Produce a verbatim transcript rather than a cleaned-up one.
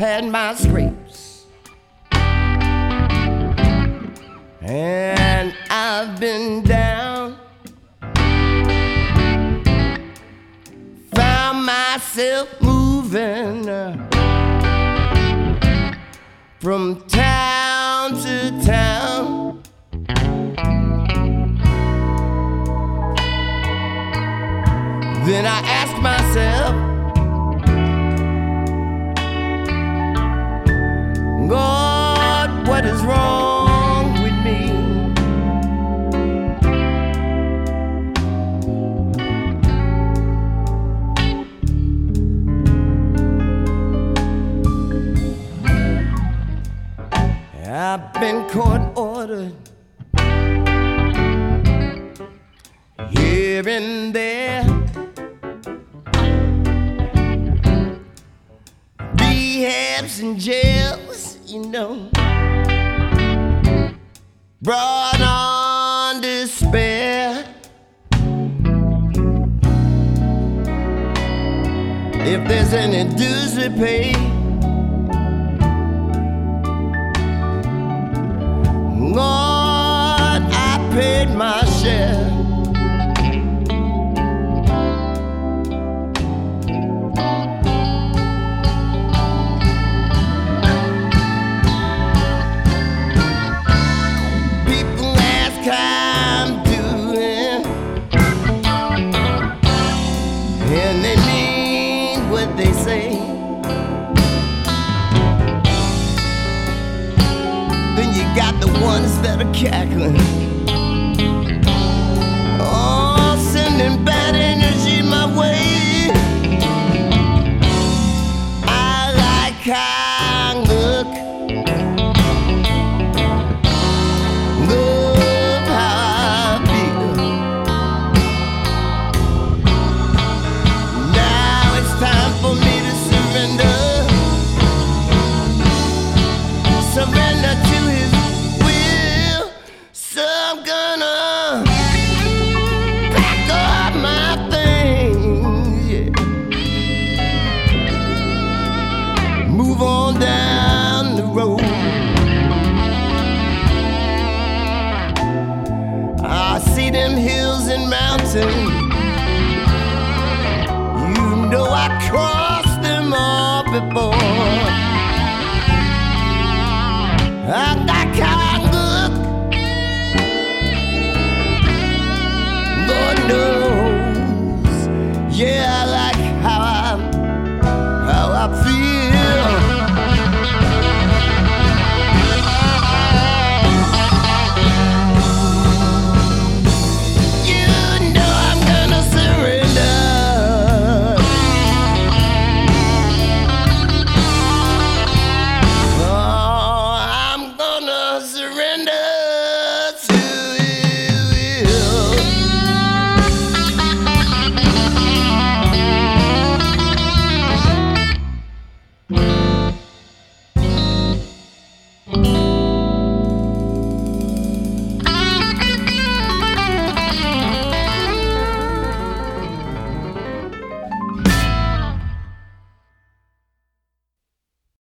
had my scrapes, and I've been down, found myself moving uh, from town to town. Then I ask myself, God, what is wrong with me? I've been court ordered here and there, rehabs and jails, you know, brought on despair. If there's any dues to pay, Lord, I paid my share. People ask how I'm doing, and they mean what they say. Then you got the ones that are cackling, oh, sending bad energy my way. I like how I look, love how I feel. Now it's time for me to surrender, surrender to his will. So I'm gonna pack up my things, yeah, move on down the road. I see them hills and mountains